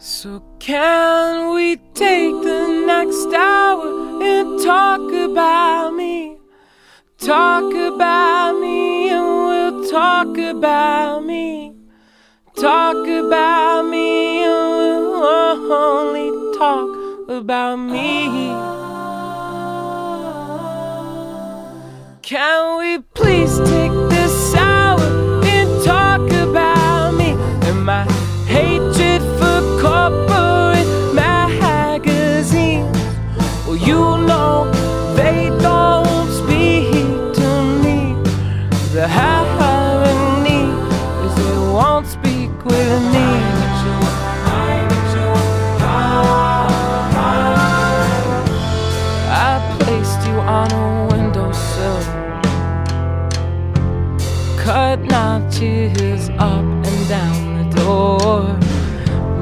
So can we take the next hour and talk about me? Talk about me and we'll talk about me. Talk about me and we'll only talk about me. Can we